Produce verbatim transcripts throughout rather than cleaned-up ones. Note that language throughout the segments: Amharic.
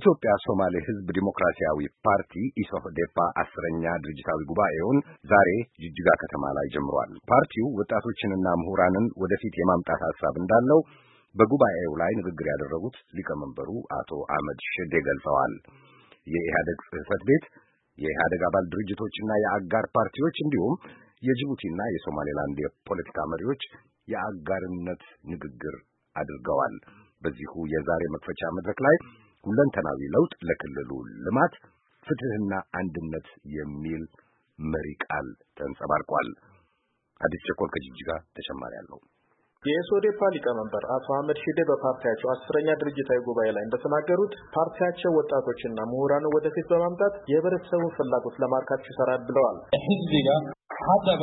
የኢትዮጵያ ሶማሌ ሕዝብ ዲሞክራሲያዊ ፓርቲ ኢሶህዴፓ አስረኛ ድርጅታዊ ጉባኤውን ዛሬ ጅጅጋ ከተማ ላይ ጀምሯል። ፓርቲው ወጣቶችንና ምሁራንን ወደፊት የማምጣት ሐሳብ እንዳለው በጉባኤው ላይ ንግግር ያደረጉት ሊቀመንበሩ አቶ አህመድ ሸዴ ገልጸዋል። የኢህአደግ ጽሕፈት ቤት፣ የኢህአደግ አባል ድርጅቶችና የአጋር ፓርቲዎች እንዲሁም የጅቡቲና የሶማሌላንድ የፖለቲካ መሪዎች የአጋርነት ንግግር አድርገዋል። በዚሁ የዛሬ መክፈቻ መድረክ ላይ ሁለንተናዊ ለውጥ ለክልሉ ልማት፣ ፍትህና አንድነት የሚል መሪ ቃል ተንጸባርቋል። አዲስ ቸኮል ከጅጅጋ ተጨማሪ አለው። የሶዴፓ ሊቀመንበር አቶ አህመድ ሺዴ በፓርቲያቸው አስረኛ ድርጅታዊ ጉባኤ ላይ እንደተናገሩት ፓርቲያቸው ወጣቶችና ምሁራንን ወደፊት በማምጣት የህብረተሰቡን ፍላጎት ለማርካት ይሰራል ብለዋል። ህዝቢጋ ሀደባ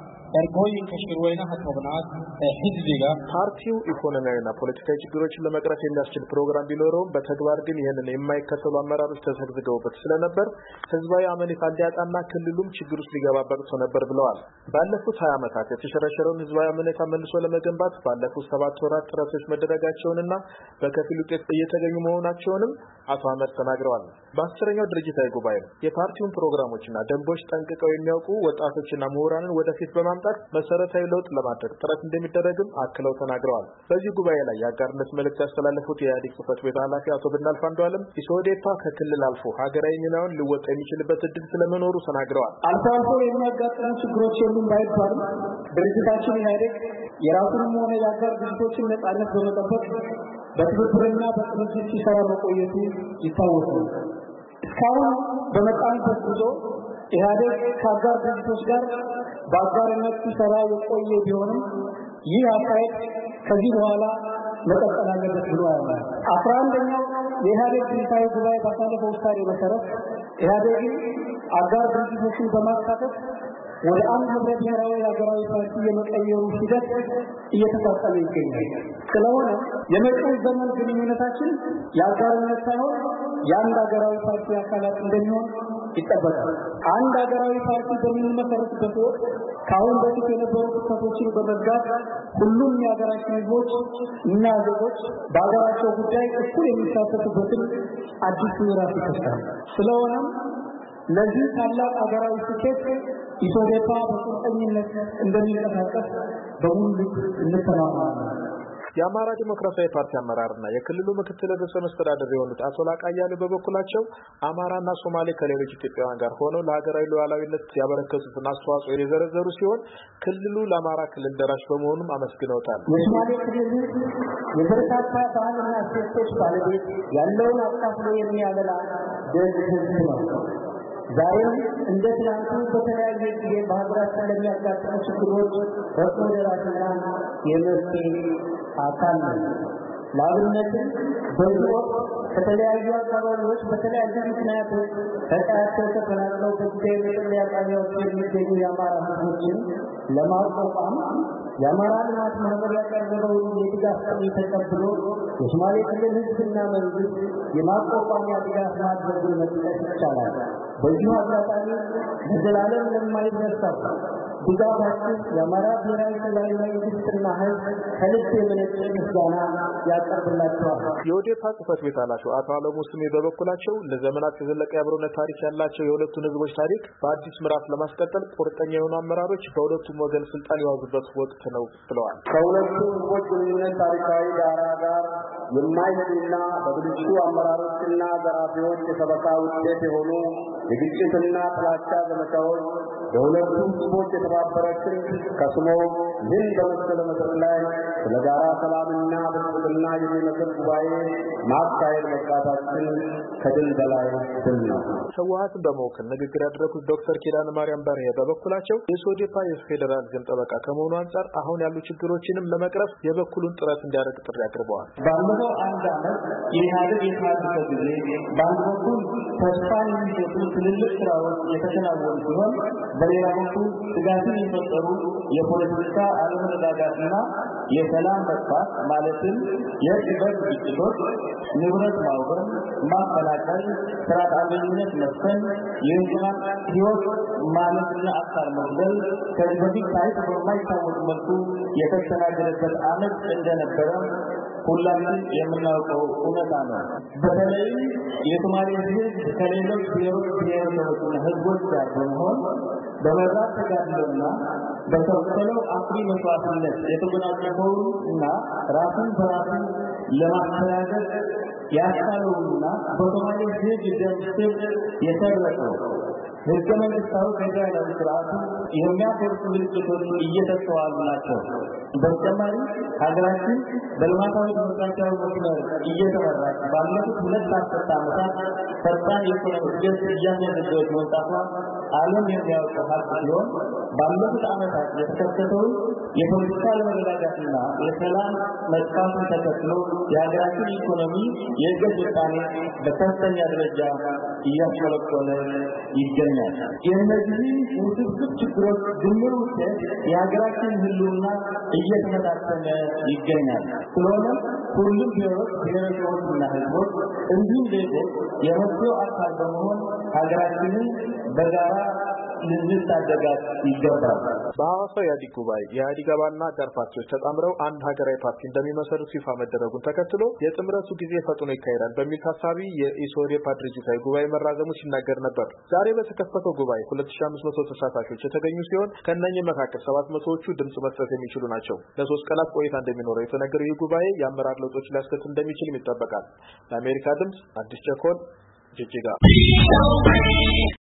እርጎይን ከሽርወይና ሀተብናት ህዝቢጋ ፓርቲው ኢኮኖሚያዊና ፖለቲካዊ ችግሮችን ለመቅረፍ የሚያስችል ፕሮግራም ቢኖረውም በተግባር ግን ይህንን የማይከተሉ አመራሮች ተሰግዝገውበት ስለነበር ህዝባዊ አመኔታ እንዲያጣና ክልሉም ችግር ውስጥ ሊገባ በቅቶ ነበር ብለዋል። ባለፉት ሀያ ዓመታት የተሸረሸረውን ህዝባዊ አመኔታ መልሶ ለመገንባት ባለፉት ሰባት ወራት ጥረቶች መደረጋቸውንና በከፊል ውጤት እየተገኙ መሆናቸውንም አቶ አህመድ ተናግረዋል። በአስረኛው ድርጅታዊ ጉባኤ የፓርቲውን ፕሮግራሞችና ደንቦች ጠንቅቀው የሚያውቁ ወጣቶችና ምሁራንን ወደፊት በማምጣት መሰረታዊ ለውጥ ለማድረግ ጥረት እንደሚደረግም አክለው ተናግረዋል። በዚህ ጉባኤ ላይ የአጋርነት መልእክት ያስተላለፉት የኢህአዴግ ጽሕፈት ቤት ኃላፊ አቶ ብናልፍ አንዱዓለም ኢሶዴፓ ከክልል አልፎ ሀገራዊ ሚናውን ሊወጣ የሚችልበት እድል ስለመኖሩ ተናግረዋል። አልፎ አልፎ የሚያጋጥሙ ችግሮች የሉም ባይባልም ድርጅታችን ኢህአዴግ የራሱንም ሆነ የአጋር ድርጅቶችን ነጻነት በመጠበቅ በትብብርና በቅንጅት ሲሰራ መቆየቱ ይታወቃል። እስካሁን በመጣንበት ጉዞ ኢህአዴግ ከአጋር ድርጅቶች ጋር በአጋርነት ሲሰራ የቆየ ቢሆንም ይህ አካሄድ ከዚህ በኋላ መቀጠል አለበት ብሎ ያምናል። አስራ አንደኛው የኢህአዴግ ድርጅታዊ ጉባኤ ባሳለፈው ውሳኔ መሰረት ኢህአዴግ አጋር ድርጅቶችን በማሳተፍ ወደ አንድ ህብረ ብሔራዊ ሀገራዊ ፓርቲ የመቀየሩ ሂደት እየተፈጸመ ይገኛል። ስለሆነ የመጪው ዘመን ግንኙነታችን የአጋርነት ሳይሆን የአንድ ሀገራዊ ፓርቲ አካላት እንደሚሆን ይጠበቃል። አንድ ሀገራዊ ፓርቲ በሚመሰረትበት ወቅት ከአሁን በፊት የነበሩ ክፍተቶችን በመዝጋት ሁሉም የሀገራችን ህዝቦች እና ዜጎች በሀገራቸው ጉዳይ እኩል የሚሳተፉበትን አዲስ ምዕራፍ ይከፍታል። ስለሆነም ለዚህ ታላቅ ሀገራዊ ስኬት ኢሶዴፓ በቁርጠኝነት እንደሚንቀሳቀስ በሙሉ እንተማመናለን። የአማራ ዲሞክራሲያዊ ፓርቲ አመራርና የክልሉ ምክትል ርዕሰ መስተዳድር የሆኑት አቶ ላቃያሌ በበኩላቸው አማራና ሶማሌ ከሌሎች ኢትዮጵያውያን ጋር ሆነው ለሀገራዊ ሉዓላዊነት ያበረከቱትን አስተዋጽኦ የዘረዘሩ ሲሆን ክልሉ ለአማራ ክልል ደራሽ በመሆኑም አመስግነውታል። የሶማሌ ክልል የበርካታ ባህልና እሴቶች ባለቤት ያለውን አካፍሎ የሚያበላ ደግ ህዝብ ነው። ዛሬም እንደ ትናንቱ በተለያየ ጊዜ በሀገራችን ለሚያጋጥሙ ችግሮች ፈጥኖ ደራሽና የመፍትሄ አካል ነው። ለአብነትም በዚህ ወቅት ከተለያዩ አካባቢዎች በተለያዩ ምክንያቶች ከቀያቸው ተፈናቅለው በጊዜያዊ መጠለያ ጣቢያዎች የሚገኙ የአማራ ህዝቦችን ለማቋቋም የአማራ ልማት ማህበር ያቀረበውን የድጋፍ ጥሪ ተቀብሎ የሶማሌ ክልል ህዝብና መንግስት የማቋቋሚያ ድጋፍ ማድረጉን መጥቀስ ይቻላል። በዚሁ አጋጣሚ ለዘላለም ለማይረሳው ድጋፋችሁ የአማራ ብሔራዊ ክልላዊ መንግስትና ህዝብ ከልብ የመነጨ ምስጋና ያቀርብላችኋል። የኦዴፓ ጽሕፈት ቤት ኃላፊ አቶ አለሙ ስሜ በበኩላቸው ለዘመናት የዘለቀ የአብሮነት ታሪክ ያላቸው የሁለቱን ህዝቦች ታሪክ በአዲስ ምዕራፍ ለማስቀጠል ቁርጠኛ የሆኑ አመራሮች በሁለቱም ወገን ስልጣን የያዙበት ወቅት ነው ብለዋል። ከሁለቱ ህዝቦች ግንኙነት ታሪካዊ ዳራ ጋር የማይሄዱና በብልሹ አመራሮችና ዘራፊዎች የሰበካ ውጤት የሆኑ የግጭትና ጥላቻ ዘመቻዎች በሁለቱ ህዝቦች የተባበረ ክንድ ከስሞ ምን በመሰለ መድረክ ላይ ስለ ጋራ ሰላምና ብልጽግና የሚመክር ጉባኤ ማካሄድ መብቃታችን ከድል በላይ ድል ነው። ህወሓትን በመወከል ንግግር ያደረጉት ዶክተር ኪዳነ ማርያም በርሄ በበኩላቸው የሶዴፓ የፌዴራሊዝም ጠበቃ ከመሆኑ አንጻር አሁን ያሉ ችግሮችንም ለመቅረፍ የበኩሉን ጥረት እንዲያደርግ ጥሪ አቅርበዋል። ባለፈው አንድ ዓመት የኢህአዴግ የታሪክ ጊዜ በአንድ በኩል ተስፋ የሚሰጡ ትልልቅ ስራዎች የተከናወኑ ሲሆን በሌላ በኩል ስጋትን የፈጠሩ የፖለቲካ አለመረጋጋትና የሰላም መጥፋት ማለትም የእርስ ግጭቶች፣ ንብረት ማውደም፣ ማፈናቀል፣ ስርዓተ አልበኝነት መስፈን፣ የህዝብን ህይወት ማለትና አካል መግደል ከዚህ በፊት ታይቶ በማይታወቅ መልኩ የተስተናገደበት ዓመት እንደነበረ ሁላችን የምናውቀው እውነታ ነው። በተለይ የሶማሌ ህዝብ ከሌሎች ብሔሮች ብሔረሰቦችና ህዝቦች ጋር በመሆን በመራት ተጋድሎና በተወሰነው አፍሪ መስዋዕትነት የተጎናጸፈውና ራሱን በራሱ ለማስተዳደር ያስቻለውና በሶማሌ ህዝብ ደም ስር የተረፈው ህገ መንግስታዊ ፌዴራላዊ ስርዓቱ የሚያፈርሱ ምልክቶች እየተስተዋሉ ናቸው። በተጨማሪ ሀገራችን በልማታዊ ዲሞክራሲያዊ መስመር እየተመራች ባለፉት ሁለት አስርት ዓመታት ፈጣን የኢኮኖሚ እድገት እያስመዘገበች መምጣቷ ዓለም የሚያውቀው ሀቅ ሲሆን ባለፉት ዓመታት የተከሰተውን የፖለቲካ አለመረጋጋትና የሰላም መጥፋትን ተከትሎ የሀገራችን ኢኮኖሚ የእድገት ምጣኔ በከፍተኛ ደረጃ እያሽቆለቆለ ይገኛል። የእነዚህ ውስብስብ ችግሮች ድምር ውጤት የሀገራችን ህልውና እየተመታተነ ይገኛል። ስለሆነም ሁሉም ብሔሮች ብሔረሰቦችና ህዝቦች እንዲሁም ዜጎች የመፍትሄው አካል በመሆን ሀገራችንን በጋራ ልንታደጋት ይገባል። በሐዋሳው የኢህአዴግ ጉባኤ የኢህአዴግ አባልና አጋር ፓርቲዎች ተጣምረው አንድ ሀገራዊ ፓርቲ እንደሚመሰርቱ ይፋ መደረጉን ተከትሎ የጥምረቱ ጊዜ ፈጥኖ ይካሄዳል በሚል ታሳቢ የኢሶዴፓ ድርጅታዊ ጉባኤ መራዘሙ ሲናገር ነበር። ዛሬ በተከፈተው ጉባኤ ሁለት ሺህ አምስት መቶ ተሳታፊዎች የተገኙ ሲሆን ከእነኚህ መካከል ሰባት መቶዎቹ ድምጽ መስጠት የሚችሉ ናቸው። ለሶስት ቀናት ቆይታ እንደሚኖረው የተነገረው ይህ ጉባኤ የአመራር ለውጦች ሊያስከትል እንደሚችል ይጠበቃል። ለአሜሪካ ድምጽ አዲስ ቸኮል ጅጅጋ